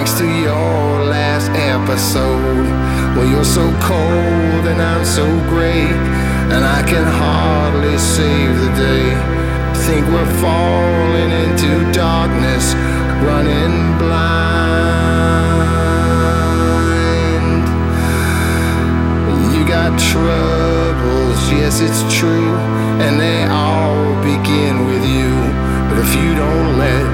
thanks to your last episode. Well, you're so cold and I'm so great, and I can hardly save the day. Think we're falling into darkness, running blind. You got troubles, yes it's true, and they all begin with you. But if you don't let